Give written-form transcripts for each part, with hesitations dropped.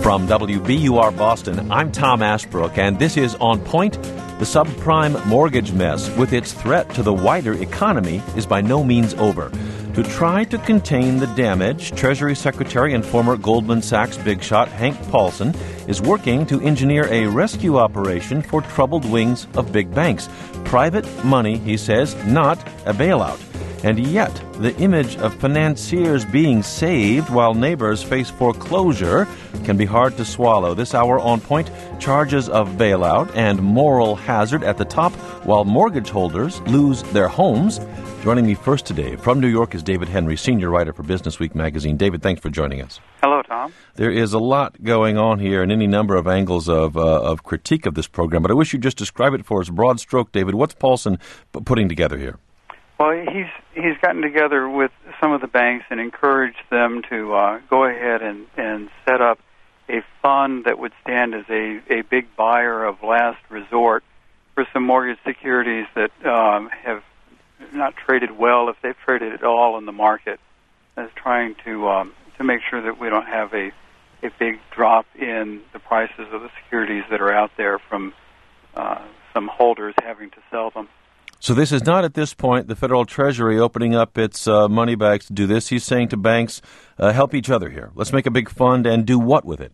From WBUR Boston, I'm Tom Ashbrook, and this is On Point. The subprime mortgage mess, with its threat to the wider economy, is by no means over. To try to contain the damage, Treasury Secretary and former Goldman Sachs big shot Hank Paulson is working to engineer a rescue operation for troubled wings of big banks. Private money, he says, not a bailout. And yet, the image of financiers being saved while neighbors face foreclosure can be hard to swallow. This hour On Point, charges of bailout and moral hazard at the top while mortgage holders lose their homes. Joining me first today from New York is David Henry, senior writer for Business Week magazine. David, thanks for joining us. Hello, Tom. There is a lot going on here and any number of angles of critique of this program, but I wish you'd just describe it for us. Broad stroke, David, what's Paulson putting together here? Well, he's gotten together with some of the banks and encouraged them to go ahead and set up a fund that would stand as a big buyer of last resort for some mortgage securities that have not traded well, if they've traded at all in the market, as trying to make sure that we don't have a big drop in the prices of the securities that are out there from some holders having to sell them. So this is not at this point the Federal Treasury opening up its money bags to do this. He's saying to banks, help each other here. Let's make a big fund and do what with it?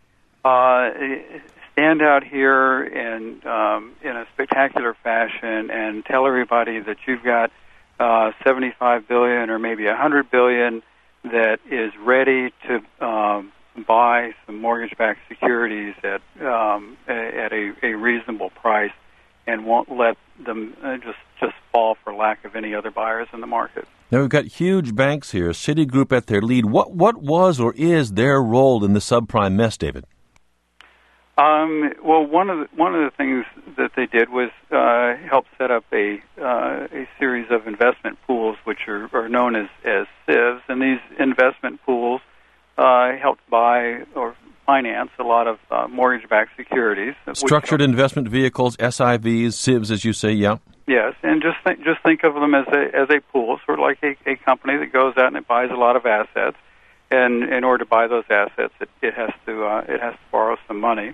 Stand out here and in a spectacular fashion and tell everybody that you've got $75 billion or maybe $100 billion that is ready to buy some mortgage-backed securities at a reasonable price, and won't let them just fall for lack of any other buyers in the market. Now, we've got huge banks here, Citigroup at their lead. What was or is their role in the subprime mess, David? Well, one of the things that they did was help set up a series of investment pools, which are known as SIVs, and these investment pools helped buy or finance a lot of mortgage-backed securities. Structured investment vehicles, SIVs, SIVs, as you say, yeah. Yes, and just think of them as a pool, sort of like a company that goes out and it buys a lot of assets, and in order to buy those assets, it has to borrow some money.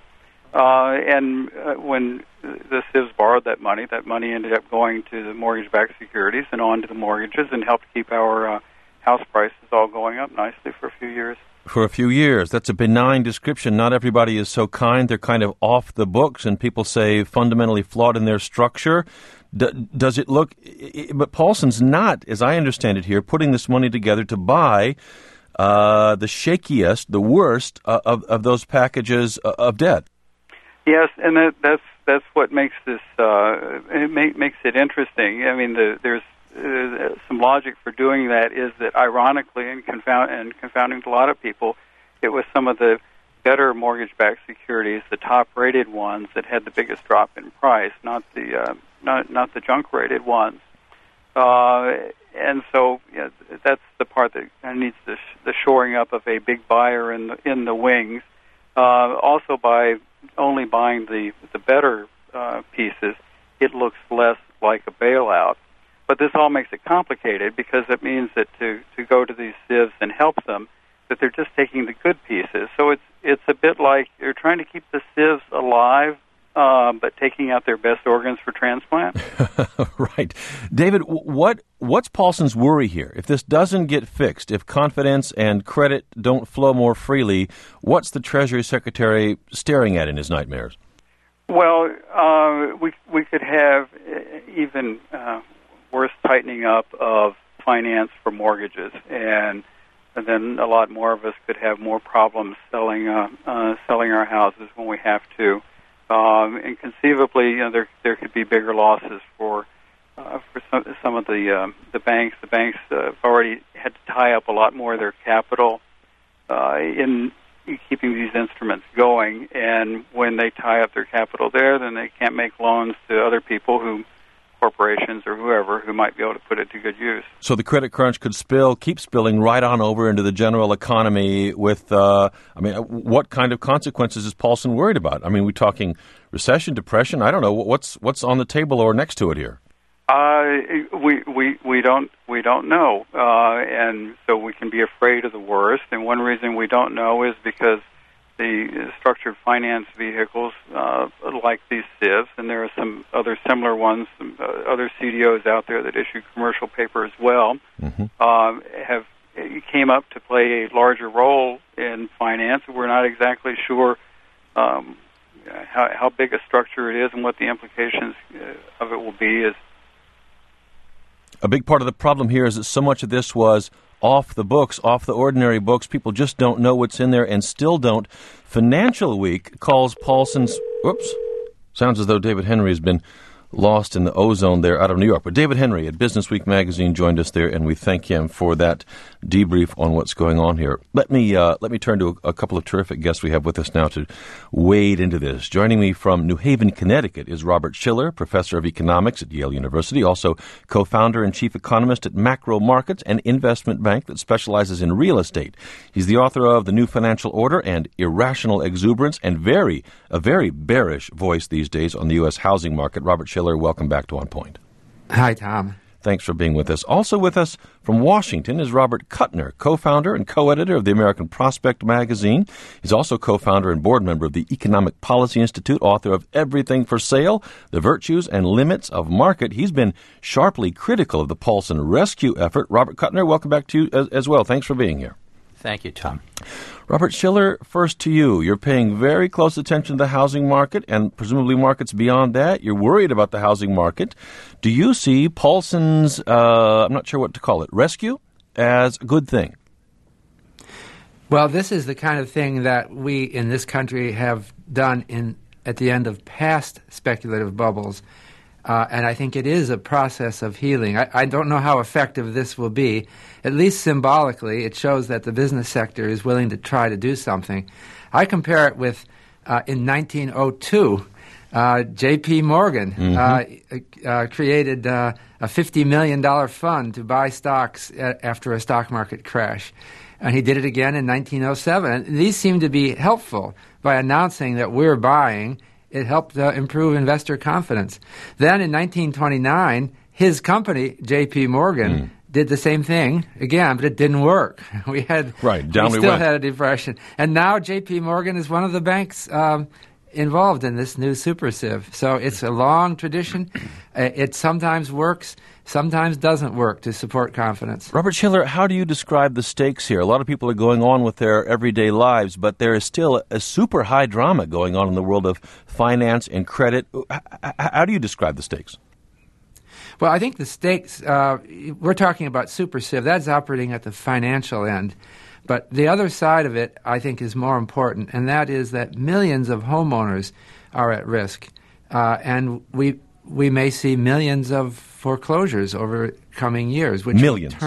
When the SIVs borrowed that money ended up going to the mortgage-backed securities and on to the mortgages and helped keep our house prices all going up nicely for a few years. For a few years. That's a benign description. Not everybody is so kind. They're kind of off the books, and people say fundamentally flawed in their structure. Does it look... But Paulson's not, as I understand it here, putting this money together to buy the shakiest, the worst of those packages of debt. Yes, and that's what makes this makes it interesting. I mean, there's some logic for doing that is that, ironically, and confounding to a lot of people, it was some of the better mortgage-backed securities, the top-rated ones, that had the biggest drop in price, not the junk-rated ones. And so that's the part that kind of needs the shoring up of a big buyer in the wings. Also, by only buying the better pieces, it looks less like a bailout. But this all makes it complicated because it means that to go to these SIVs and help them, that they're just taking the good pieces. So it's a bit like you're trying to keep the SIVs alive, but taking out their best organs for transplant. Right. David, what's Paulson's worry here? If this doesn't get fixed, if confidence and credit don't flow more freely, what's the Treasury Secretary staring at in his nightmares? Well, we could have even worse tightening up of finance for mortgages, and then a lot more of us could have more problems selling our houses when we have to. And conceivably, there could be bigger losses for some of the banks. The banks have already had to tie up a lot more of their capital in keeping these instruments going. And when they tie up their capital there, then they can't make loans to other people, corporations or whoever, who might be able to put it to good use. So the credit crunch could keep spilling right on over into the general economy with, what kind of consequences is Paulson worried about? I mean, we're talking recession, depression? I don't know. What's on the table or next to it here? We don't know, and so we can be afraid of the worst. And one reason we don't know is because the structured finance vehicles like these SIVs, and there are some other similar ones, some other CDOs out there that issue commercial paper as well, have came up to play a larger role in finance. We're not exactly sure how big a structure it is and what the implications of it will be. A big part of the problem here is that so much of this was off the books, off the ordinary books. People just don't know what's in there and still don't. Financial Week calls Paulson's... Whoops. Sounds as though David Henry has been lost in the ozone there out of New York. But David Henry at Business Week magazine joined us there, and we thank him for that debrief on what's going on here. Let me turn to a couple of terrific guests we have with us now to wade into this. Joining me from New Haven, Connecticut is Robert Shiller, professor of economics at Yale University, also co-founder and chief economist at Macro Markets, an investment bank that specializes in real estate. He's the author of The New Financial Order and Irrational Exuberance, and a very bearish voice these days on the U.S. housing market. Robert Shiller, welcome back to On Point. Hi, Tom. Thanks for being with us. Also with us from Washington is Robert Kuttner, co-founder and co-editor of the American Prospect magazine. He's also co-founder and board member of the Economic Policy Institute, author of Everything for Sale, The Virtues and Limits of Market. He's been sharply critical of the Paulson rescue effort. Robert Kuttner, welcome back to you as well. Thanks for being here. Thank you, Tom. Robert Shiller, first to you. You're paying very close attention to the housing market and presumably markets beyond that. You're worried about the housing market. Do you see Paulson's, I'm not sure what to call it, rescue as a good thing? Well, this is the kind of thing that we in this country have done at the end of past speculative bubbles. And I think it is a process of healing. I don't know how effective this will be. At least symbolically, it shows that the business sector is willing to try to do something. I compare it with, in 1902, J.P. Morgan created a $50 million fund to buy stocks after a stock market crash. And he did it again in 1907. And these seem to be helpful by announcing that we're buying. It helped improve investor confidence. Then in 1929, his company, J.P. Morgan, did the same thing again, but it didn't work. We still had a depression. And now J.P. Morgan is one of the banks involved in this new super civ. So it's a long tradition. It sometimes works, sometimes doesn't work to support confidence. Robert Shiller, how do you describe the stakes here? A lot of people are going on with their everyday lives, but there is still a super high drama going on in the world of finance and credit. How do you describe the stakes? Well, I think the stakes, we're talking about super civ. That's operating at the financial end. But the other side of it, I think, is more important, and that is that millions of homeowners are at risk. And we may see millions of foreclosures over coming years. Which millions?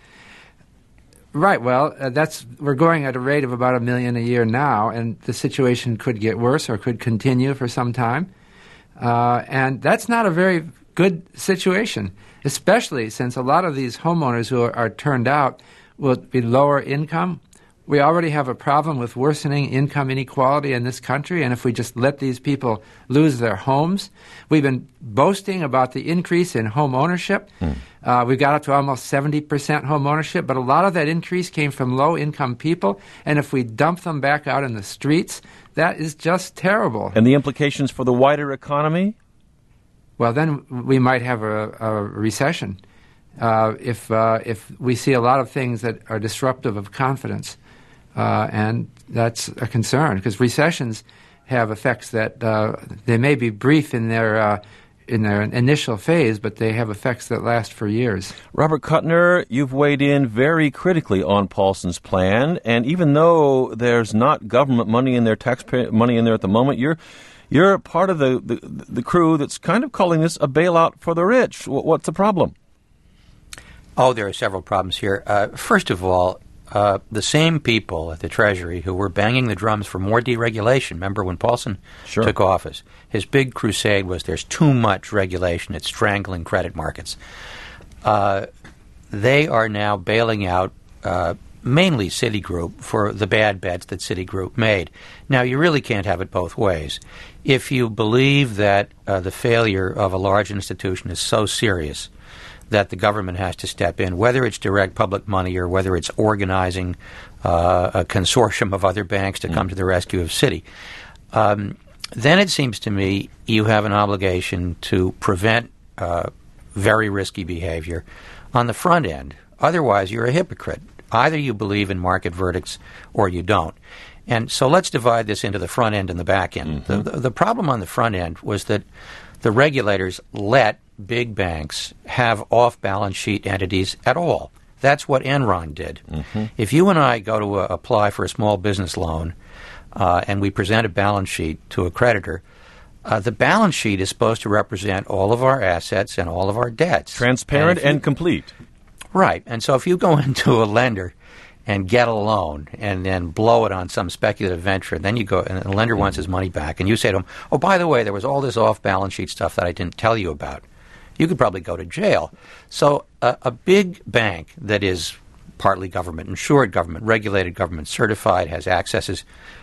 Right. Well, we're going at a rate of about 1 million a year now, and the situation could get worse or could continue for some time. And that's not a very good situation, especially since a lot of these homeowners who are turned out will be lower income. We already have a problem with worsening income inequality in this country, and if we just let these people lose their homes, we've been boasting about the increase in home ownership. We've got up to almost 70% home ownership, but a lot of that increase came from low-income people, and if we dump them back out in the streets, that is just terrible. And the implications for the wider economy? Well, then we might have a recession if we see a lot of things that are disruptive of confidence. And that's a concern because recessions have effects that they may be brief in their initial phase, but they have effects that last for years. Robert Kuttner, you've weighed in very critically on Paulson's plan, and even though there's not government money in there, taxpayer money in there at the moment, you're part of the crew that's kind of calling this a bailout for the rich. What's the problem? Oh, there are several problems here. First of all, the same people at the Treasury who were banging the drums for more deregulation, remember when Paulson took office, his big crusade was there's too much regulation, it's strangling credit markets. They are now bailing out mainly Citigroup for the bad bets that Citigroup made. Now, you really can't have it both ways. If you believe that the failure of a large institution is so serious that the government has to step in, whether it's direct public money or whether it's organizing a consortium of other banks to come to the rescue of Citi. Then it seems to me you have an obligation to prevent very risky behavior on the front end. Otherwise, you're a hypocrite. Either you believe in market verdicts or you don't. And so let's divide this into the front end and the back end. The problem on the front end was that the regulators let big banks have off-balance sheet entities at all. That's what Enron did. If you and I go to apply for a small business loan and we present a balance sheet to a creditor, the balance sheet is supposed to represent all of our assets and all of our debts. Transparent and complete. Right. And so if you go into a lender and get a loan and then blow it on some speculative venture, and then you go and the lender wants his money back, and you say to him, oh, by the way, there was all this off-balance sheet stuff that I didn't tell you about, you could probably go to jail. So a big bank that is partly government insured, government regulated, government certified, has accesses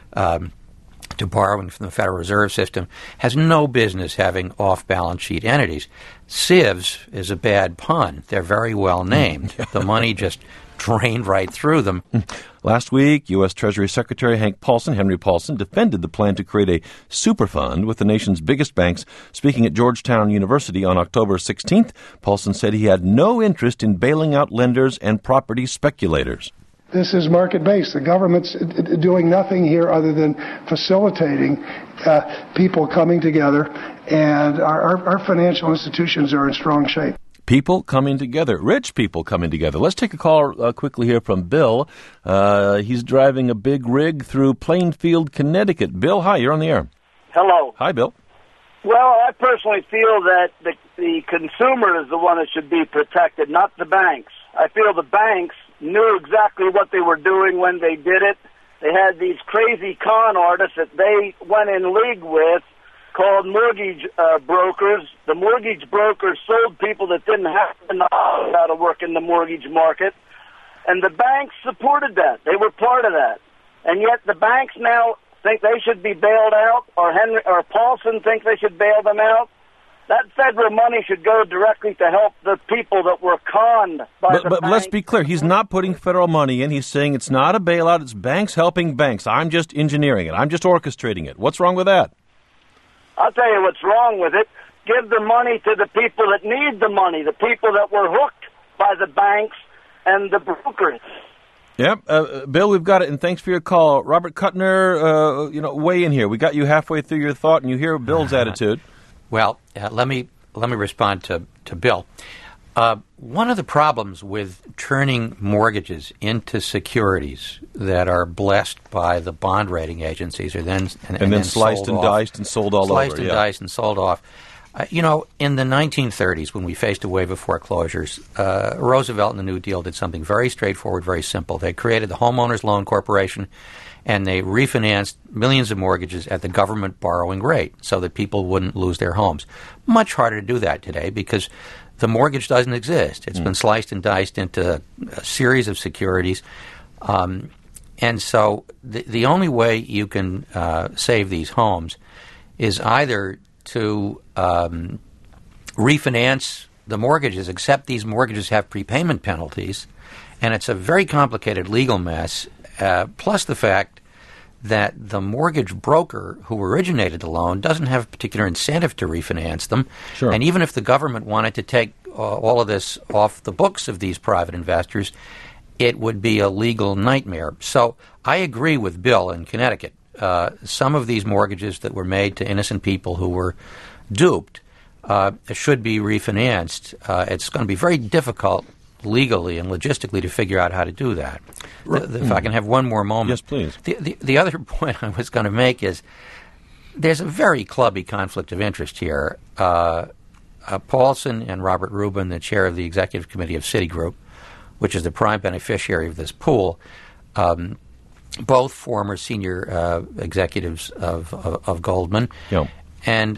to borrowing from the Federal Reserve System, has no business having off-balance sheet entities. Sieves is a bad pun. They're very well named. The money just drained right through them. Last week, U.S. Treasury Secretary Henry Paulson, defended the plan to create a super fund with the nation's biggest banks. Speaking at Georgetown University on October 16th, Paulson said he had no interest in bailing out lenders and property speculators. This is market-based. The government's doing nothing here other than facilitating people coming together, and our financial institutions are in strong shape. People coming together, rich people coming together. Let's take a call quickly here from Bill. He's driving a big rig through Plainfield, Connecticut. Bill, hi, you're on the air. Hello. Hi, Bill. Well, I personally feel that the consumer is the one that should be protected, not the banks. I feel the banks knew exactly what they were doing when they did it. They had these crazy con artists that they went in league with called mortgage brokers. The mortgage brokers sold people that didn't have to know how to work in the mortgage market. And the banks supported that. They were part of that. And yet the banks now think they should be bailed out, or Paulson thinks they should bail them out. That federal money should go directly to help the people that were conned by the banks. But let's be clear. He's not putting federal money in. He's saying it's not a bailout. It's banks helping banks. I'm just engineering it. I'm just orchestrating it. What's wrong with that? I'll tell you what's wrong with it. Give the money to the people that need the money, the people that were hooked by the banks and the brokers. Yep. Bill, we've got it, and thanks for your call. Robert Kuttner, weigh in here. We got you halfway through your thought, and you hear Bill's attitude. Well, let me respond to Bill. One of the problems with turning mortgages into securities that are blessed by the bond rating agencies are then sliced and diced and sold all over. Sliced and diced and sold off. In the 1930s, when we faced a wave of foreclosures, Roosevelt and the New Deal did something very straightforward, very simple. They created the Homeowners Loan Corporation, and they refinanced millions of mortgages at the government borrowing rate so that people wouldn't lose their homes. Much harder to do that today because the mortgage doesn't exist. It's been sliced and diced into a series of securities. And so the only way you can save these homes is either to refinance the mortgages, except these mortgages have prepayment penalties, and it's a very complicated legal mess, plus the fact that the mortgage broker who originated the loan doesn't have a particular incentive to refinance them. Sure. And even if the government wanted to take all of this off the books of these private investors, it would be a legal nightmare. So I agree with Bill in Connecticut. Some of these mortgages that were made to innocent people who were duped should be refinanced. It's going to be very difficult legally and logistically to figure out how to do that. If I can have one more moment. Yes, please. The other point I was going to make is there's a very clubby conflict of interest here. Paulson and Robert Rubin, the chair of the executive committee of Citigroup, which is the prime beneficiary of this pool, both former senior executives of Goldman. Yep. And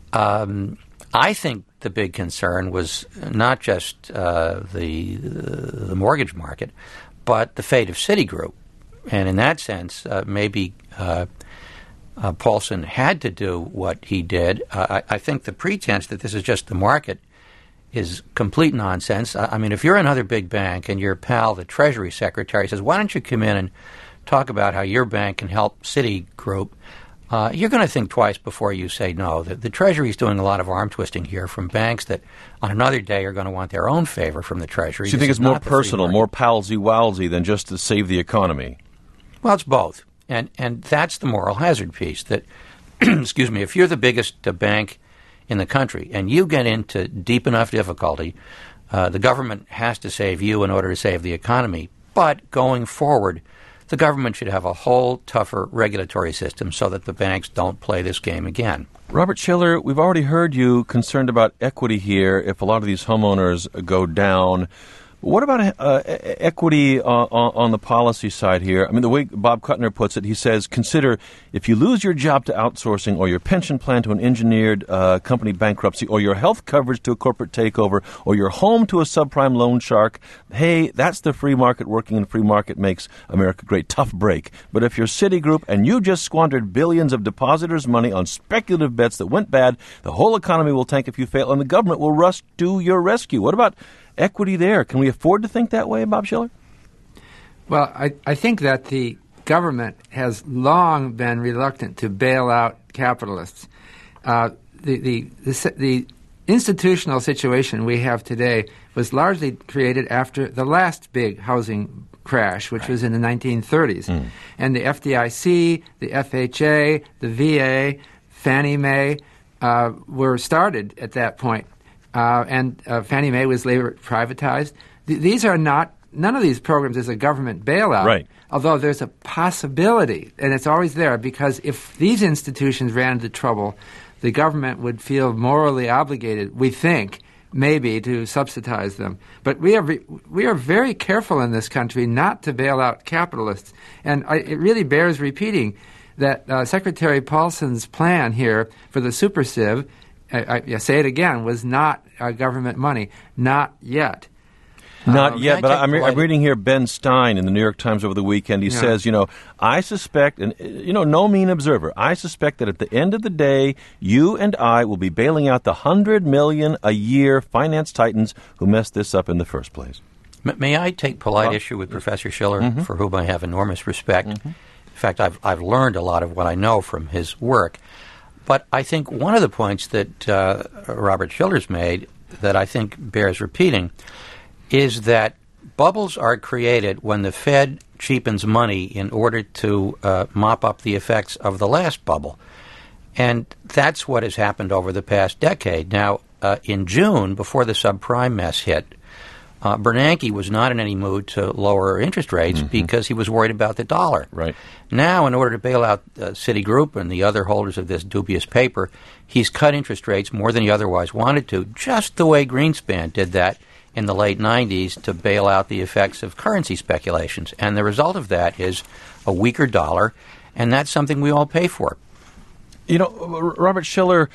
I think the big concern was not just the mortgage market, but the fate of Citigroup. And in that sense, maybe Paulson had to do what he did. I think the pretense that this is just the market is complete nonsense. I mean, if you're another big bank and your pal, the Treasury Secretary, says, why don't you come in and talk about how your bank can help Citigroup, you're going to think twice before you say no. The Treasury is doing a lot of arm twisting here from banks that on another day are going to want their own favor from the Treasury. So you think it's more personal, more palsy-walsy than just to save the economy? Well, it's both. And that's the moral hazard piece that, excuse me, if you're the biggest bank in the country and you get into deep enough difficulty, the government has to save you in order to save the economy. But going forward, the government should have a whole tougher regulatory system so that the banks don't play this game again. Robert Shiller, we've already heard you concerned about equity here if a lot of these homeowners go down. What about equity on the policy side here? I mean, the way Bob Kuttner puts it, he says, consider if you lose your job to outsourcing or your pension plan to an engineered company bankruptcy or your health coverage to a corporate takeover or your home to a subprime loan shark, hey, that's the free market working, and free market makes America great. Tough break. But if you're Citigroup and you just squandered billions of depositors' money on speculative bets that went bad, the whole economy will tank if you fail and the government will rush to your rescue. What about equity there? Can we afford to think that way, Bob Shiller? Well, I think that the government has long been reluctant to bail out capitalists. The institutional situation we have today was largely created after the last big housing crash, which was in the 1930s. And the FDIC, the FHA, the VA, Fannie Mae were started at that point. And Fannie Mae was later privatized. These are not, none of these programs is a government bailout. Right. Although there's a possibility, and it's always there, because if these institutions ran into trouble, the government would feel morally obligated, we think, maybe to subsidize them. But we are very careful in this country not to bail out capitalists. And it really bears repeating that Secretary Paulson's plan here for the Super Civ, I say it again, was not government money. Not yet. Not yet, but I'm reading here Ben Stein in the New York Times over the weekend. He says, I suspect, and no mean observer, I suspect that at the end of the day, you and I will be bailing out the $100 million a year finance titans who messed this up in the first place. May I take polite issue with Professor Shiller, for whom I have enormous respect? In fact, I've learned a lot of what I know from his work. But I think one of the points that Robert Shiller's made that I think bears repeating is that bubbles are created when the Fed cheapens money in order to mop up the effects of the last bubble. And that's what has happened over the past decade. Now, in June, before the subprime mess hit, Bernanke was not in any mood to lower interest rates because he was worried about the dollar. Right. Now, in order to bail out Citigroup and the other holders of this dubious paper, he's cut interest rates more than he otherwise wanted to, just the way Greenspan did that in the late 90s to bail out the effects of currency speculations. And the result of that is a weaker dollar, and that's something we all pay for. Robert Shiller,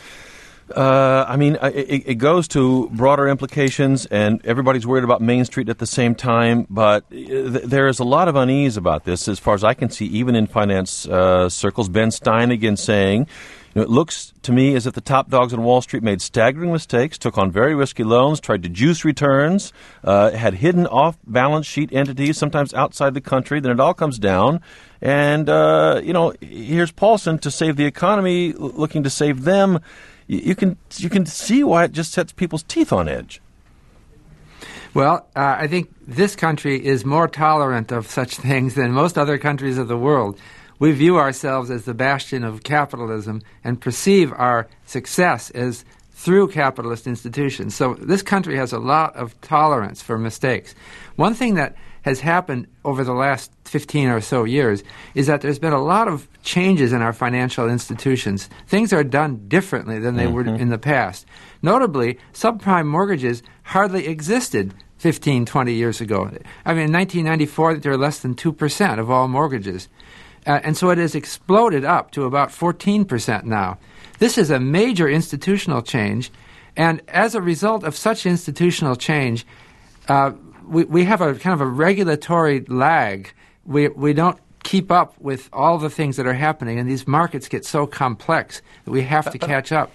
it goes to broader implications, and everybody's worried about Main Street at the same time, but there is a lot of unease about this, as far as I can see, even in finance circles. Ben Stein again saying, it looks to me as if the top dogs on Wall Street made staggering mistakes, took on very risky loans, tried to juice returns, had hidden off-balance sheet entities, sometimes outside the country. Then it all comes down. And, here's Paulson to save the economy, looking to save them. You can see why it just sets people's teeth on edge. Well, I think this country is more tolerant of such things than most other countries of the world. We view ourselves as the bastion of capitalism and perceive our success as through capitalist institutions. So this country has a lot of tolerance for mistakes. One thing that has happened over the last 15 or so years is that there's been a lot of changes in our financial institutions. Things are done differently than they were in the past. Notably, subprime mortgages hardly existed 15, 20 years ago. I mean, in 1994, there were less than 2% of all mortgages. And so it has exploded up to about 14% now. This is a major institutional change, and as a result of such institutional change, we have a kind of a regulatory lag. We don't keep up with all the things that are happening, and these markets get so complex that we have to catch up.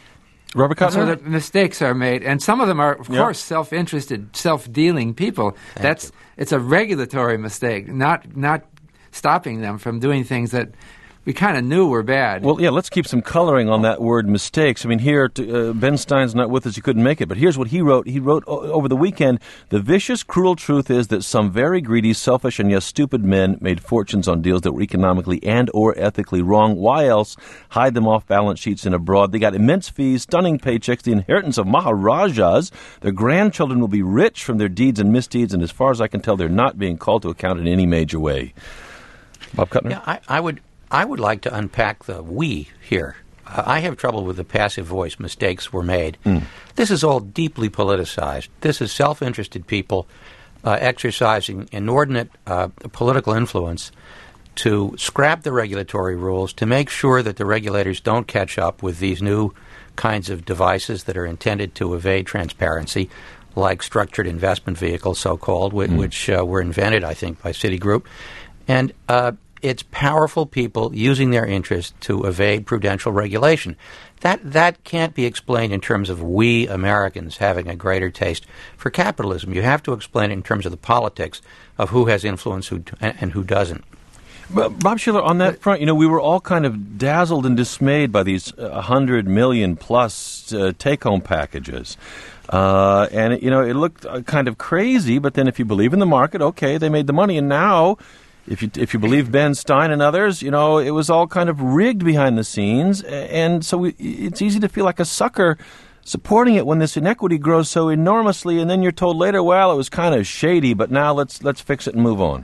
Robert Kuttner? So that mistakes are made, and some of them are, of course, self-interested, self-dealing people. It's a regulatory mistake, not stopping them from doing things that we kind of knew were bad. Well, yeah, let's keep some coloring on that word mistakes. I mean, here, Ben Stein's not with us. He couldn't make it. But here's what he wrote. He wrote over the weekend, the vicious, cruel truth is that some very greedy, selfish, and yes, stupid men made fortunes on deals that were economically and or ethically wrong. Why else hide them off balance sheets and abroad? They got immense fees, stunning paychecks, the inheritance of Maharajas. Their grandchildren will be rich from their deeds and misdeeds, and as far as I can tell, they're not being called to account in any major way. Bob Kuttner? Yeah, I would like to unpack the we here. I have trouble with the passive voice, mistakes were made. This is all deeply politicized. This is self-interested people exercising inordinate political influence to scrap the regulatory rules, to make sure that the regulators don't catch up with these new kinds of devices that are intended to evade transparency, like structured investment vehicles, so-called, which were invented, I think, by Citigroup. And it's powerful people using their interest to evade prudential regulation. That can't be explained in terms of we Americans having a greater taste for capitalism. You have to explain it in terms of the politics of who has influence and who doesn't. But Bob Shiller, on that front, we were all kind of dazzled and dismayed by these 100 million plus take-home packages. And, it looked kind of crazy, but then if you believe in the market, okay, they made the money. And now, if you believe Ben Stein and others, it was all kind of rigged behind the scenes. And so it's easy to feel like a sucker supporting it when this inequity grows so enormously. And then you're told later, well, it was kind of shady, but now let's fix it and move on.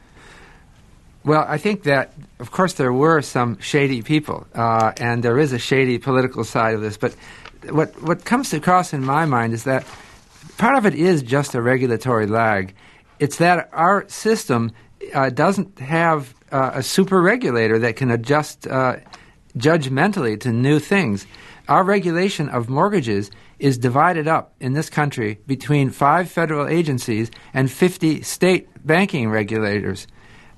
Well, I think that, of course, there were some shady people, and there is a shady political side of this. But what comes across in my mind is that part of it is just a regulatory lag. It's that our system doesn't have a super regulator that can adjust judgmentally to new things. Our regulation of mortgages is divided up in this country between 5 federal agencies and 50 state banking regulators.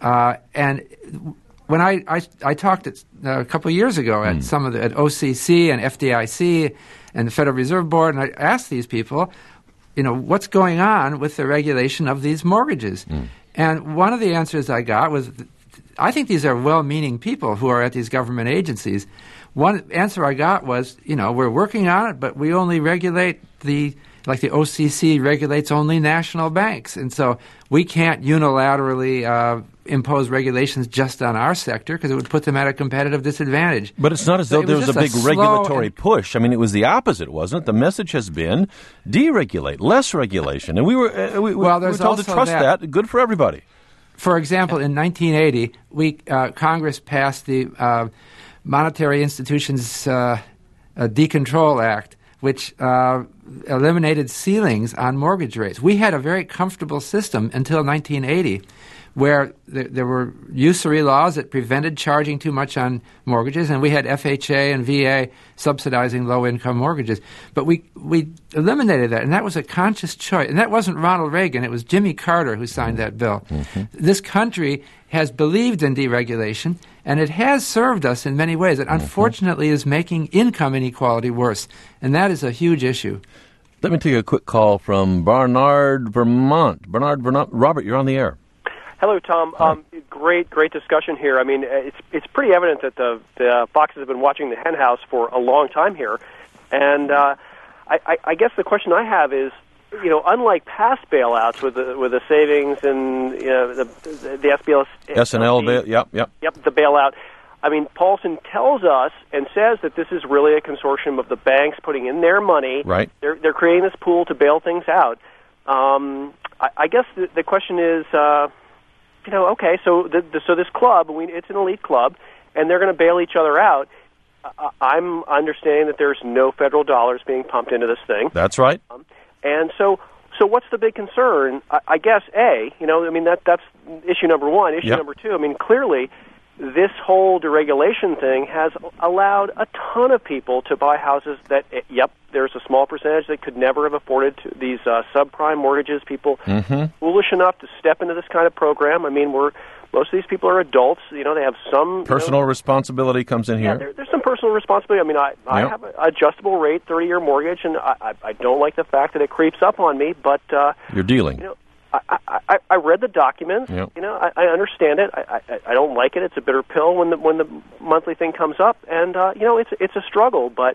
And when I talked a couple of years ago at some of at OCC and FDIC and the Federal Reserve Board, and I asked these people, what's going on with the regulation of these mortgages? And one of the answers I got was, I think these are well-meaning people who are at these government agencies. One answer I got was, we're working on it, but we only regulate like the OCC regulates only national banks. And so we can't unilaterally impose regulations just on our sector because it would put them at a competitive disadvantage. But it's not as though there was a big regulatory push. I mean, it was the opposite, wasn't it? The message has been deregulate, less regulation. And we were told to trust that. Good for everybody. For example, in 1980, Congress passed the Monetary Institutions Decontrol Act, which eliminated ceilings on mortgage rates. We had a very comfortable system until 1980, where there were usury laws that prevented charging too much on mortgages, and we had FHA and VA subsidizing low-income mortgages. But we eliminated that, and that was a conscious choice. And that wasn't Ronald Reagan. It was Jimmy Carter who signed that bill. This country has believed in deregulation, and it has served us in many ways. It unfortunately is making income inequality worse, and that is a huge issue. Let me take a quick call from Barnard, Vermont. Robert, you're on the air. Hello, Tom. Great discussion here. I mean, it's pretty evident that the foxes have been watching the hen house for a long time here, and I guess the question I have is, unlike past bailouts with the savings and the SBL, SNL, yep, the bailout. I mean, Paulson tells us and says that this is really a consortium of the banks putting in their money. Right. They're creating this pool to bail things out. I guess the question is. Okay, so this club, it's an elite club, and they're going to bail each other out. I'm understanding that there's no federal dollars being pumped into this thing. That's right. And so what's the big concern? I guess that's issue number one. Issue number two. I mean, clearly, this whole deregulation thing has allowed a ton of people to buy houses that, there's a small percentage that could never have afforded these subprime mortgages. People foolish enough to step into this kind of program. I mean, most of these people are adults. They have some personal responsibility comes in here. There's some personal responsibility. I mean, I have an adjustable rate 30-year mortgage, and I don't like the fact that it creeps up on me. But you're dealing. I read the documents. Yep. I understand it. I don't like it. It's a bitter pill when the monthly thing comes up, and it's a struggle. But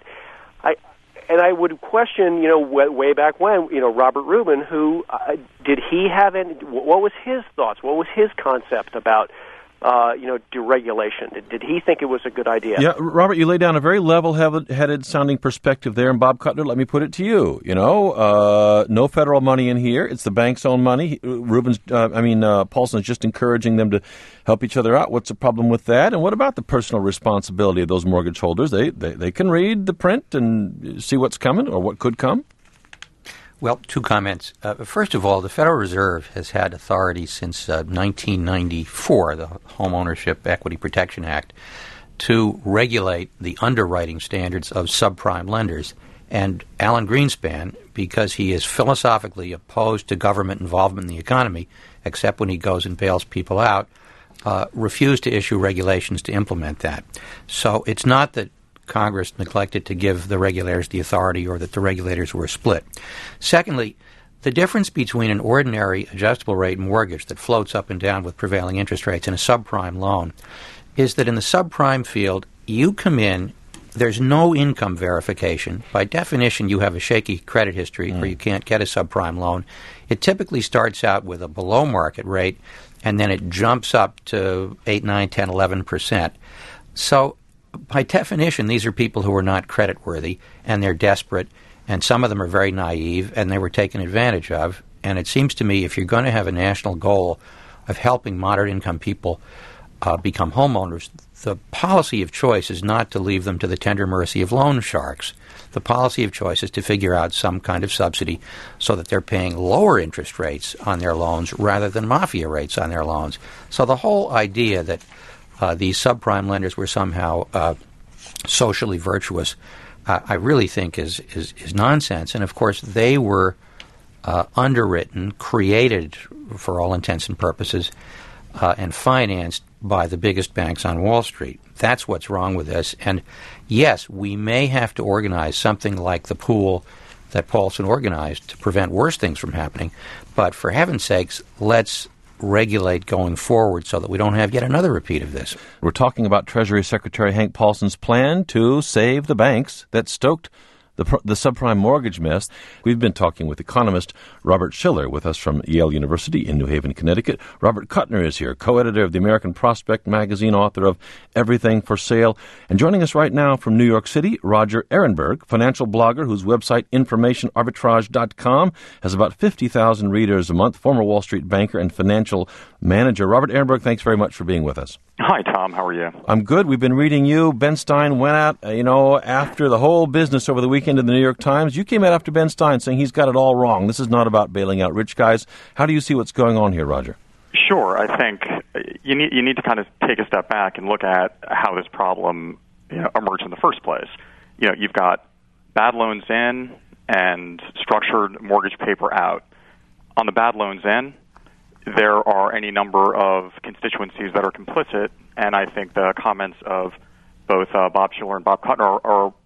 I would question, way back when, Robert Rubin, who did he have any? What was his thoughts? What was his concept about? Deregulation. Did he think it was a good idea? Yeah, Robert, you lay down a very level-headed sounding perspective there. And Bob Kuttner, let me put it to you. No federal money in here. It's the bank's own money. Paulson is just encouraging them to help each other out. What's the problem with that? And what about the personal responsibility of those mortgage holders? They can read the print and see what's coming or what could come. Well, two comments. First of all, the Federal Reserve has had authority since 1994, the Home Ownership Equity Protection Act, to regulate the underwriting standards of subprime lenders. And Alan Greenspan, because he is philosophically opposed to government involvement in the economy, except when he goes and bails people out, refused to issue regulations to implement that. So it's not that Congress neglected to give the regulators the authority or that the regulators were split. Secondly, the difference between an ordinary adjustable rate mortgage that floats up and down with prevailing interest rates and a subprime loan is that in the subprime field, you come in, there's no income verification. By definition, you have a shaky credit history or you can't get a subprime loan. It typically starts out with a below market rate and then it jumps up to 8, 9, 10, 11%. So by definition, these are people who are not creditworthy, and they're desperate, and some of them are very naive, and they were taken advantage of. And it seems to me if you're going to have a national goal of helping moderate-income people become homeowners, the policy of choice is not to leave them to the tender mercy of loan sharks. The policy of choice is to figure out some kind of subsidy so that they're paying lower interest rates on their loans rather than mafia rates on their loans. So the whole idea that these subprime lenders were somehow socially virtuous, I really think is nonsense. And, of course, they were underwritten, created for all intents and purposes, and financed by the biggest banks on Wall Street. That's what's wrong with this. And, yes, we may have to organize something like the pool that Paulson organized to prevent worse things from happening. But, for heaven's sakes, let's regulate going forward so that we don't have yet another repeat of this. We're talking about Treasury Secretary Hank Paulson's plan to save the banks that stoked the subprime mortgage mess. We've been talking with economist Robert Shiller with us from Yale University in New Haven, Connecticut. Robert Kuttner is here, co-editor of the American Prospect magazine, author of Everything for Sale. And joining us right now from New York City, Roger Ehrenberg, financial blogger whose website informationarbitrage.com has about 50,000 readers a month, former Wall Street banker and financial manager. Robert Ehrenberg, thanks very much for being with us. Hi, Tom. How are you? I'm good. We've been reading you. Ben Stein went out, after the whole business over the weekend in the New York Times. You came out after Ben Stein saying he's got it all wrong. This is not about bailing out rich guys. How do you see what's going on here, Roger? Sure. I think you need to kind of take a step back and look at how this problem emerged in the first place. You've got bad loans in and structured mortgage paper out. On the bad loans in, there are any number of constituencies that are complicit, and I think the comments of both Bob Shiller and Bob Kuttner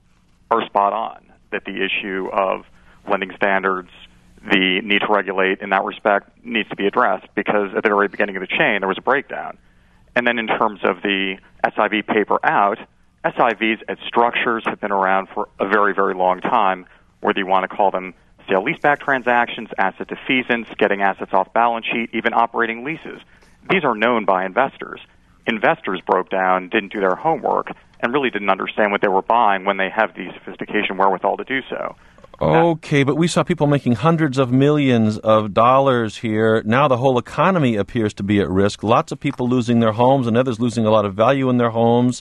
are spot on, that the issue of lending standards, the need to regulate in that respect needs to be addressed, because at the very beginning of the chain there was a breakdown. And then in terms of the SIV paper out, SIVs as structures have been around for a very, very long time, whether you want to call them sale-leaseback transactions, asset defeasance, getting assets off balance sheet, even operating leases. These are known by investors. Investors broke down, didn't do their homework, and really didn't understand what they were buying when they have the sophistication wherewithal to do so. Okay, but we saw people making hundreds of millions of dollars here. Now the whole economy appears to be at risk. Lots of people losing their homes and others losing a lot of value in their homes.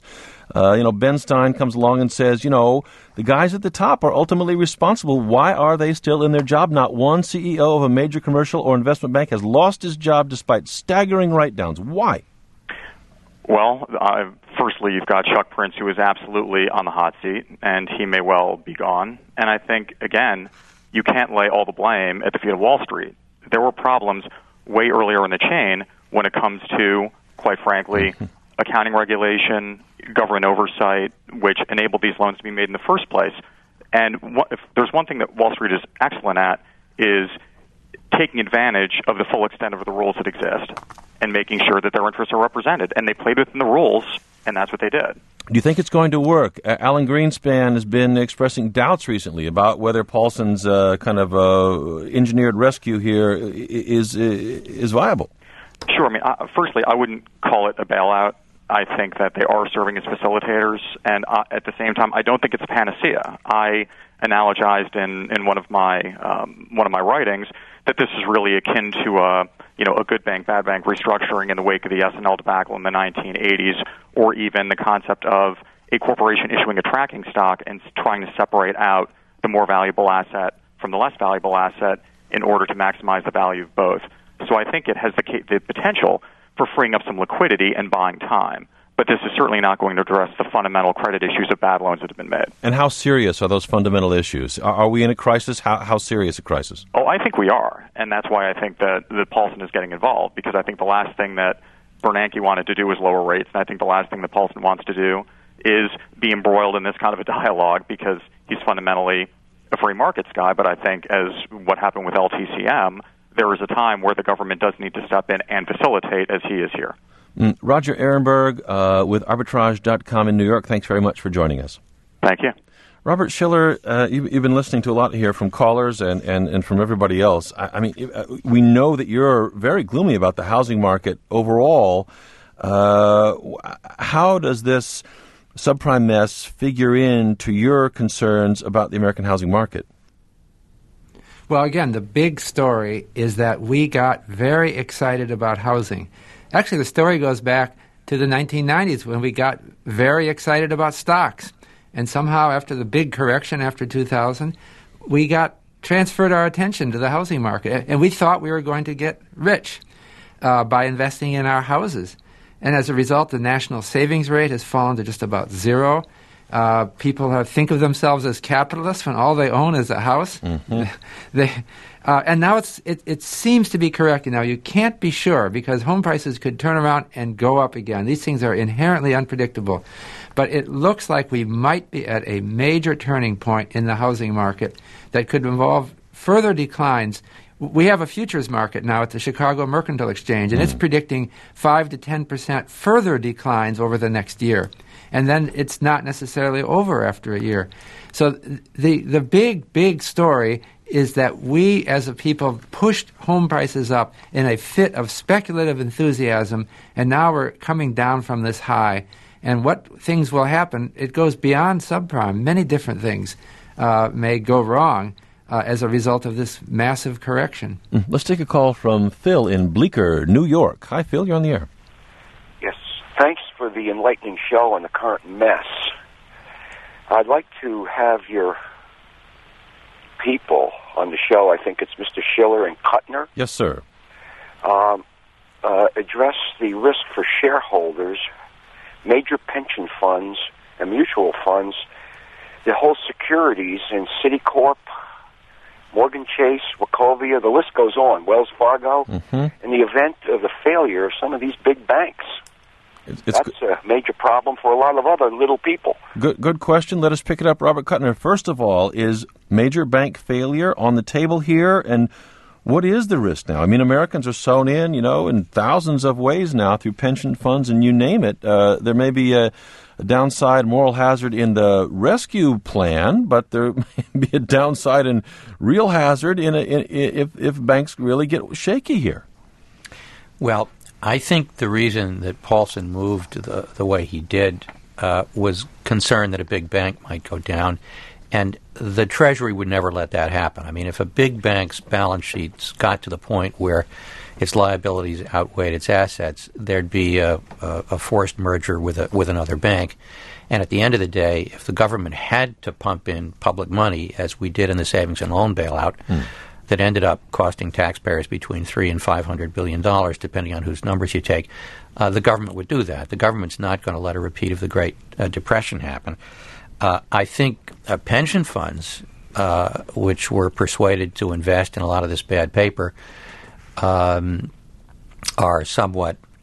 Ben Stein comes along and says, the guys at the top are ultimately responsible. Why are they still in their job? Not one CEO of a major commercial or investment bank has lost his job despite staggering write-downs. Why? Well, firstly, you've got Chuck Prince, who is absolutely on the hot seat, and he may well be gone. And I think, again, you can't lay all the blame at the feet of Wall Street. There were problems way earlier in the chain when it comes to, quite frankly, accounting regulation, government oversight, which enabled these loans to be made in the first place. And if there's one thing that Wall Street is excellent at, is taking advantage of the full extent of the rules that exist and making sure that their interests are represented. And they played within the rules, and that's what they did. Do you think it's going to work? Alan Greenspan has been expressing doubts recently about whether Paulson's kind of engineered rescue here is viable. Sure. I mean, firstly, I wouldn't call it a bailout. I think that they are serving as facilitators, and at the same time, I don't think it's a panacea. I analogized in one of my writings that this is really akin to a good bank, bad bank restructuring in the wake of the S&L debacle in the 1980s, or even the concept of a corporation issuing a tracking stock and trying to separate out the more valuable asset from the less valuable asset in order to maximize the value of both. So I think it has the potential for freeing up some liquidity and buying time. But this is certainly not going to address the fundamental credit issues of bad loans that have been made. And how serious are those fundamental issues? Are we in a crisis? How serious a crisis? Oh, I think we are. And that's why I think that Paulson is getting involved, because I think the last thing that Bernanke wanted to do was lower rates, and I think the last thing that Paulson wants to do is be embroiled in this kind of a dialogue, because he's fundamentally a free markets guy. But I think, as what happened with LTCM, there is a time where the government does need to step in and facilitate, as he is here. Roger Ehrenberg with Arbitrage.com in New York, thanks very much for joining us. Thank you. Robert Shiller, you've been listening to a lot here from callers and from everybody else. I mean, we know that you're very gloomy about the housing market overall. How does this subprime mess figure into your concerns about the American housing market? Well, again, the big story is that we got very excited about housing. Actually, the story goes back to the 1990s when we got very excited about stocks. And somehow, after the big correction after 2000, we transferred our attention to the housing market. And we thought we were going to get rich by investing in our houses. And as a result, the national savings rate has fallen to just about zero. People think of themselves as capitalists when all they own is a house. Mm-hmm. And now it seems to be correcting. Now, you can't be sure, because home prices could turn around and go up again. These things are inherently unpredictable. But it looks like we might be at a major turning point in the housing market that could involve further declines. We have a futures market now at the Chicago Mercantile Exchange, and it's predicting 5 to 10% further declines over the next year. And then it's not necessarily over after a year. So the big story is that we as a people pushed home prices up in a fit of speculative enthusiasm, and now we're coming down from this high. And what things will happen, it goes beyond subprime. Many different things may go wrong as a result of this massive correction. Let's take a call from Phil in Bleecker, New York. Hi, Phil, you're on the air. Yes, thanks for the enlightening show on the current mess. I'd like to have your people on the show, I think it's Mr. Shiller and Kuttner. Yes, sir. Address the risk for shareholders, major pension funds, and mutual funds, the whole securities in Citicorp, Morgan Chase, Wachovia, the list goes on, Wells Fargo, in the event of the failure of some of these big banks. That's a major problem for a lot of other little people. Good question. Let us pick it up, Robert Kuttner. First of all, is major bank failure on the table here? And what is the risk now? I mean, Americans are sewn in thousands of ways now through pension funds and you name it. There may be a downside moral hazard in the rescue plan, but there may be a downside and real hazard if banks really get shaky here. Well, I think the reason that Paulson moved the way he did was concern that a big bank might go down, and the Treasury would never let that happen. I mean, if a big bank's balance sheets got to the point where its liabilities outweighed its assets, there'd be a forced merger with another bank. And at the end of the day, if the government had to pump in public money, as we did in the savings and loan bailout, that ended up costing taxpayers between $300 and $500 billion, depending on whose numbers you take, the government would do that. The government's not going to let a repeat of the Great Depression happen. I think pension funds, which were persuaded to invest in a lot of this bad paper, are somewhat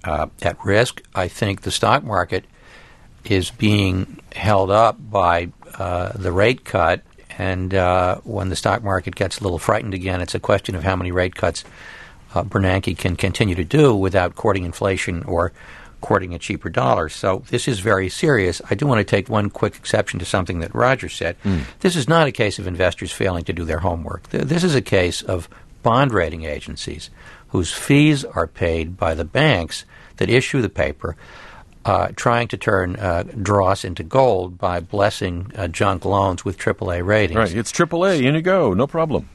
at risk. I think the stock market is being held up by the rate cut, and when the stock market gets a little frightened again, it's a question of how many rate cuts Bernanke can continue to do without courting inflation or courting a cheaper dollar. So this is very serious. I do want to take one quick exception to something that Roger said. This is not a case of investors failing to do their homework. This is a case of bond rating agencies whose fees are paid by the banks that issue the paper, trying to turn dross into gold by blessing junk loans with AAA ratings. Right, it's AAA, in you go, no problem.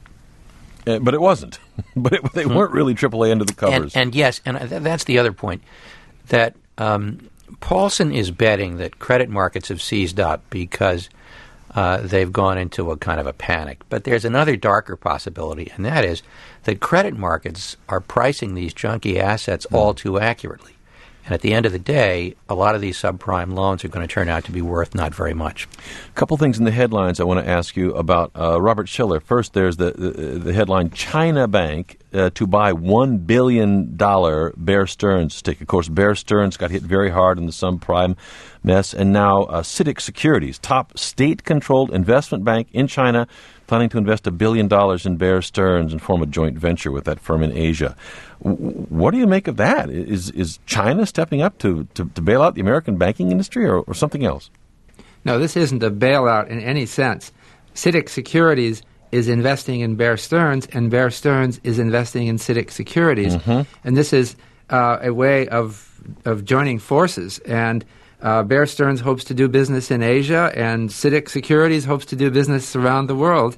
But it wasn't. They weren't really AAA under the covers. And yes, and that's the other point, that Paulson is betting that credit markets have seized up because they've gone into a kind of a panic. But there's another darker possibility, and that is that credit markets are pricing these junky assets all too accurately. And at the end of the day, a lot of these subprime loans are going to turn out to be worth not very much. A couple things in the headlines I want to ask you about. Robert Schiller, first there's the headline, China Bank to buy $1 billion Bear Stearns stake. Of course, Bear Stearns got hit very hard in the subprime mess. And now CITIC Securities, top state-controlled investment bank in China, planning to invest $1 billion in Bear Stearns and form a joint venture with that firm in Asia. What do you make of that? Is China stepping up to bail out the American banking industry or something else? No, this isn't a bailout in any sense. CITIC Securities is investing in Bear Stearns, and Bear Stearns is investing in CITIC Securities. And this is a way of joining forces. And Bear Stearns hopes to do business in Asia, and CITIC Securities hopes to do business around the world.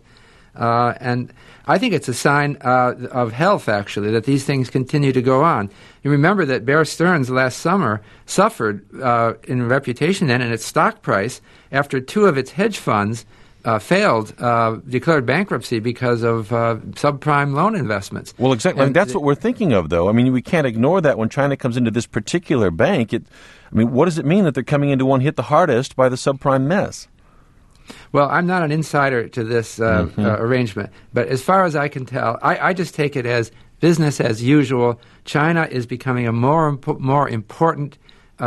And I think it's a sign of health, actually, that these things continue to go on. You remember that Bear Stearns last summer suffered in reputation and in its stock price after two of its hedge funds failed, declared bankruptcy because of subprime loan investments. Well, exactly. And that's what we're thinking of, though. I mean, we can't ignore that when China comes into this particular bank. What does it mean that they're coming into one hit the hardest by the subprime mess? Well, I'm not an insider to this arrangement, but as far as I can tell, I just take it as business as usual. China is becoming a more important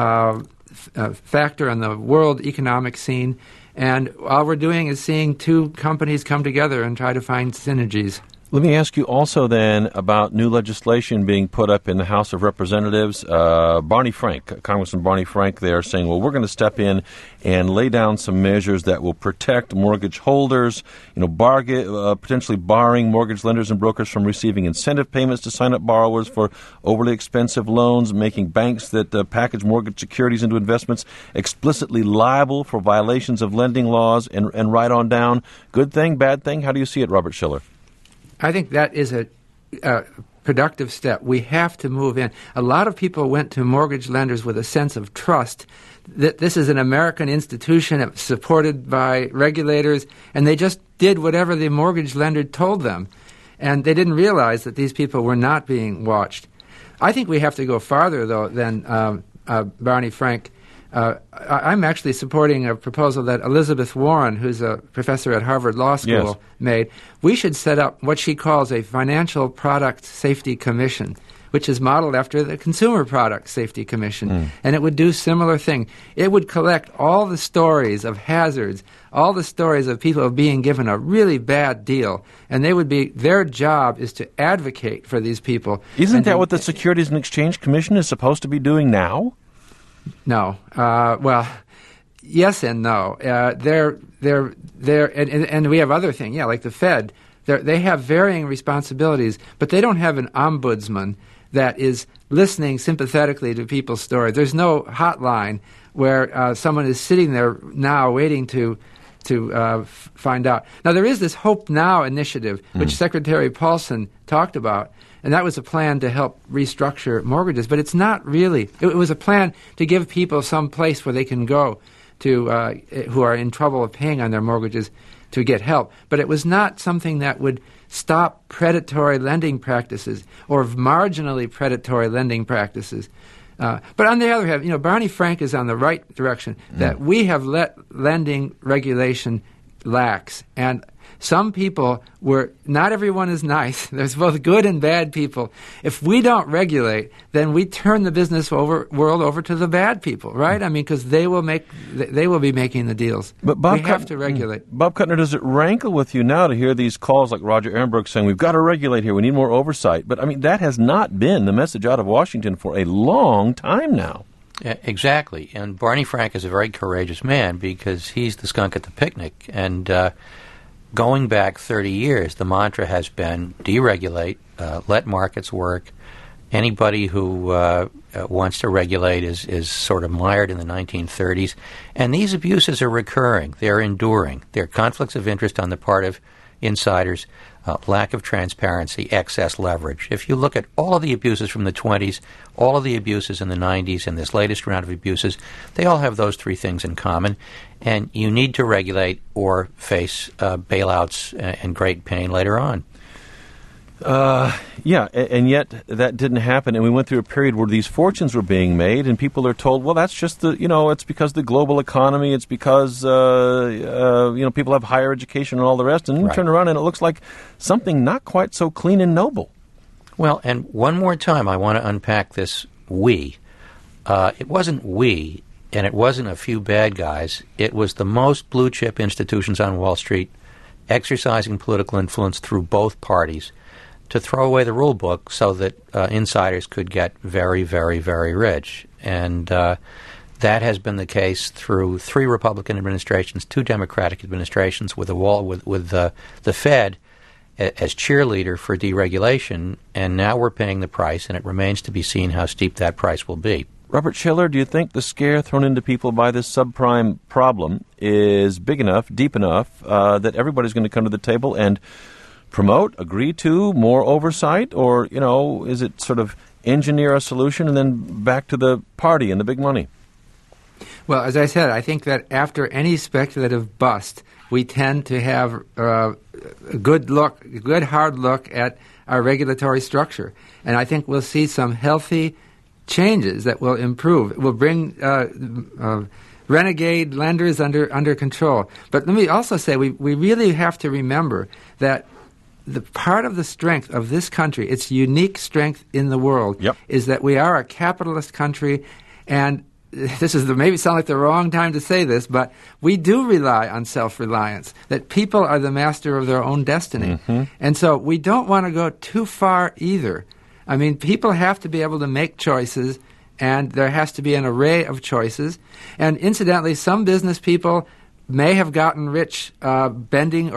factor on the world economic scene, and all we're doing is seeing two companies come together and try to find synergies. Let me ask you also then about new legislation being put up in the House of Representatives. Barney Frank, Congressman Barney Frank there saying, well, we're going to step in and lay down some measures that will protect mortgage holders, potentially barring mortgage lenders and brokers from receiving incentive payments to sign up borrowers for overly expensive loans, making banks that package mortgage securities into investments explicitly liable for violations of lending laws, and right on down. Good thing, bad thing? How do you see it, Robert Schiller? I think that is a productive step. We have to move in. A lot of people went to mortgage lenders with a sense of trust that this is an American institution supported by regulators, and they just did whatever the mortgage lender told them. And they didn't realize that these people were not being watched. I think we have to go farther, though, than Barney Frank. I'm actually supporting a proposal that Elizabeth Warren, who's a professor at Harvard Law School, made. We should set up what she calls a Financial Product Safety Commission, which is modeled after the Consumer Product Safety Commission. And it would do similar thing. It would collect all the stories of hazards, all the stories of people being given a really bad deal, and their job is to advocate for these people. Isn't that what the Securities and Exchange Commission is supposed to be doing now? No. Well, yes and no. And we have other things, like the Fed. They have varying responsibilities, but they don't have an ombudsman that is listening sympathetically to people's stories. There's no hotline where someone is sitting there now waiting to find out. Now, there is this Hope Now initiative, which Secretary Paulson talked about, and that was a plan to help restructure mortgages. But it's not really. It was a plan to give people some place where they can go to who are in trouble of paying on their mortgages to get help. But it was not something that would stop predatory lending practices or marginally predatory lending practices. But on the other hand, Barney Frank is on the right direction, that we have let lending regulation lax. And Some people not everyone is nice. There's both good and bad people. If we don't regulate, then we turn the business world over to the bad people, right? I mean, because they will be making the deals. But we have to regulate. Bob Kuttner, does it rankle with you now to hear these calls like Roger Ehrenberg saying, we've got to regulate here, we need more oversight? But, I mean, that has not been the message out of Washington for a long time now. Exactly. And Barney Frank is a very courageous man because he's the skunk at the picnic. And going back 30 years, the mantra has been deregulate, let markets work. Anybody who wants to regulate is sort of mired in the 1930s. And these abuses are recurring. They're enduring. They're conflicts of interest on the part of insiders, lack of transparency, excess leverage. If you look at all of the abuses from the 20s, all of the abuses in the 90s, and this latest round of abuses, they all have those three things in common. And you need to regulate or face bailouts and great pain later on. Yeah, and yet that didn't happen, and we went through a period where these fortunes were being made, and people are told, well, that's just it's because of the global economy, it's because, people have higher education and all the rest, and then you turn around and it looks like something not quite so clean and noble. Well, and one more time, I want to unpack this we. It wasn't we, and it wasn't a few bad guys. It was the most blue-chip institutions on Wall Street exercising political influence through both parties to throw away the rule book so that insiders could get very, very, very rich. And that has been the case through 3 Republican administrations, 2 Democratic administrations, with the Fed as cheerleader for deregulation. And now we're paying the price, and it remains to be seen how steep that price will be. Robert Shiller, do you think the scare thrown into people by this subprime problem is big enough, deep enough, that everybody's going to come to the table and promote, agree to more oversight, or, is it sort of engineer a solution and then back to the party and the big money? Well, as I said, I think that after any speculative bust, we tend to have a good hard look at our regulatory structure. And I think we'll see some healthy changes that will improve. It will bring renegade lenders under control. But let me also say we really have to remember that the part of the strength of this country, its unique strength in the world, is that we are a capitalist country, and this is maybe sound like the wrong time to say this, but we do rely on self-reliance, that people are the master of their own destiny. Mm-hmm. And so we don't want to go too far either. I mean, people have to be able to make choices, and there has to be an array of choices. And incidentally, some business people may have gotten rich bending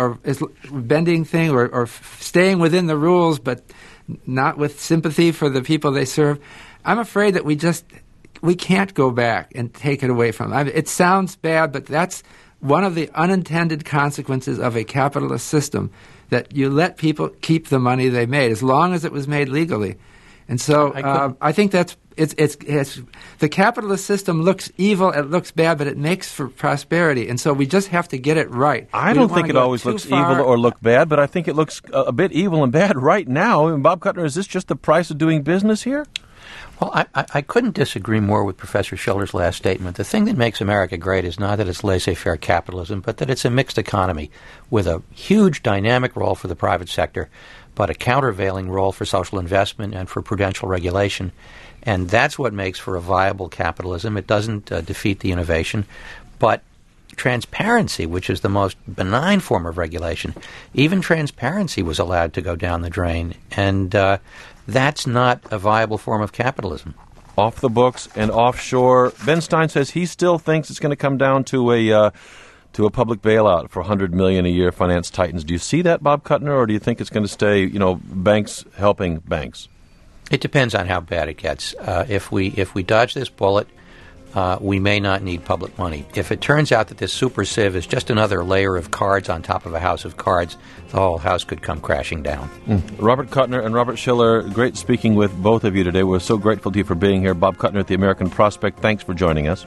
thing or staying within the rules, but not with sympathy for the people they serve. I'm afraid that we can't go back and take it away from them. It sounds bad, but that's one of the unintended consequences of a capitalist system, that you let people keep the money they made as long as it was made legally. And so I think that's it's the capitalist system looks evil, it looks bad, but it makes for prosperity, and so we just have to get it right. I don't think it always looks evil or look bad, but I think it looks a bit evil and bad right now. And Bob Kuttner, is this just the price of doing business here? Well, I couldn't disagree more with Professor Schiller's last statement. The thing that makes America great is not that it's laissez-faire capitalism, but that it's a mixed economy with a huge dynamic role for the private sector, but a countervailing role for social investment and for prudential regulation. And that's what makes for a viable capitalism. It doesn't defeat the innovation, but transparency, which is the most benign form of regulation, even transparency was allowed to go down the drain. And that's not a viable form of capitalism. Off the books and offshore. Ben Stein says he still thinks it's going to come down to a public bailout for $100 million a year, finance titans. Do you see that, Bob Kuttner, or do you think it's going to stay, banks helping banks? It depends on how bad it gets. If we dodge this bullet, we may not need public money. If it turns out that this super sieve is just another layer of cards on top of a house of cards, the whole house could come crashing down. Robert Kuttner and Robert Shiller, great speaking with both of you today. We're so grateful to you for being here. Bob Kuttner at the American Prospect, thanks for joining us.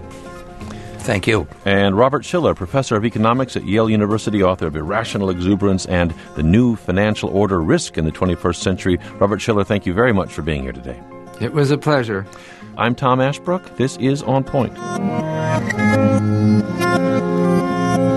Thank you. And Robert Shiller, professor of economics at Yale University, author of Irrational Exuberance and The New Financial Order, Risk in the 21st Century. Robert Shiller, thank you very much for being here today. It was a pleasure. I'm Tom Ashbrook. This is On Point.